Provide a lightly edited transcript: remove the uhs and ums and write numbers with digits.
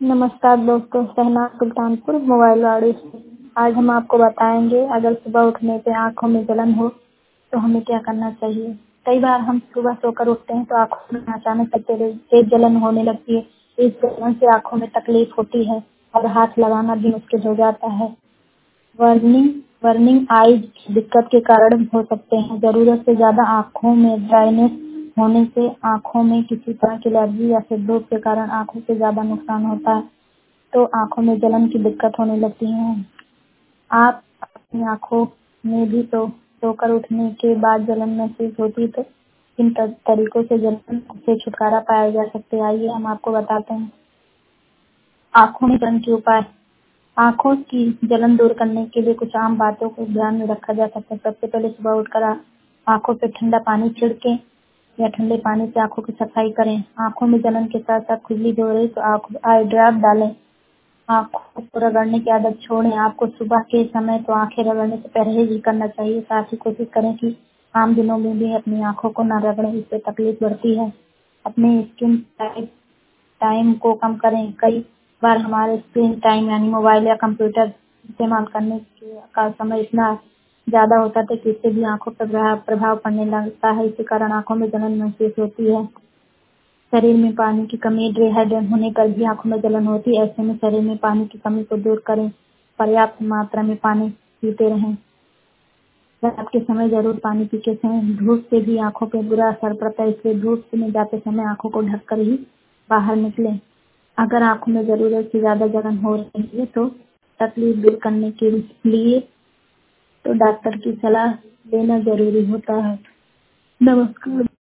नमस्कार दोस्तों, शहनाज सुल्तानपुर मोबाइल वाड़ी से। आज हम आपको बताएंगे अगर सुबह उठने पे आंखों में जलन हो तो हमें क्या करना चाहिए। कई बार हम सुबह सोकर उठते हैं तो आंखों में अचानक से तेज जलन होने लगती है। इस जलन से आंखों में तकलीफ होती है और हाथ लगाना भी मुश्किल हो जाता है। वर्निंग वर्निंग आईज दिक्कत के कारण हो सकते हैं। जरूरत से ज्यादा आंखों में ड्राइनेस होने से आंखों में किसी तरह की एलर्जी या फिर धूप के कारण आंखों से ज्यादा नुकसान होता है तो आंखों में जलन की दिक्कत होने लगती है। आप अपनी आंखों में भी तो सोकर उठने के बाद जलन महसूस होती तो इन तरीकों से जलन से छुटकारा पाया जा सकते हैं। आइए हम आपको बताते हैं आंखों में जलन के उपाय। आंखों की जलन दूर करने के लिए कुछ आम बातों को ध्यान में रखा जा सकता है। सबसे पहले सुबह उठकर आंखों पे ठंडा पानी छिड़के या ठंडे पानी से आंखों की सफाई करें। आंखों में जलन के साथ साथ खुजली हो रही तो आई ड्रॉप डालें। आंखों को रगड़ने की आदत छोड़ें। आपको सुबह के समय तो आंखें रगड़ने से परहेज ही करना चाहिए। साथ ही कोशिश करें कि आम दिनों में भी अपनी आंखों को न रगड़ें, इससे तकलीफ बढ़ती है। अपने स्क्रीन टाइम को कम करें। कई बार हमारे स्क्रीन टाइम यानी मोबाइल या कंप्यूटर इस्तेमाल करने का समय इतना ज्यादा होता है कि इससे भी आंखों पर प्रभाव पड़ने लगता है। इसी कारण आंखों में जलन महसूस होती है। शरीर में पानी की कमी, डिहाइड्रेट होने पर भी आंखों में जलन होती है। ऐसे में शरीर में पानी की कमी को दूर करें। पर्याप्त मात्रा में पानी पीते रहें। रात के समय जरूर पानी पी के सोएं। धूप से भी आंखों पर बुरा असर पड़ता है, इसलिए धूप में जाते समय आंखों को ढककर ही बाहर निकलें। अगर आंखों में जरूरत से ज्यादा जलन हो रही है तो तकलीफ दूर करने के लिए तो डॉक्टर की सलाह लेना जरूरी होता है। नमस्कार।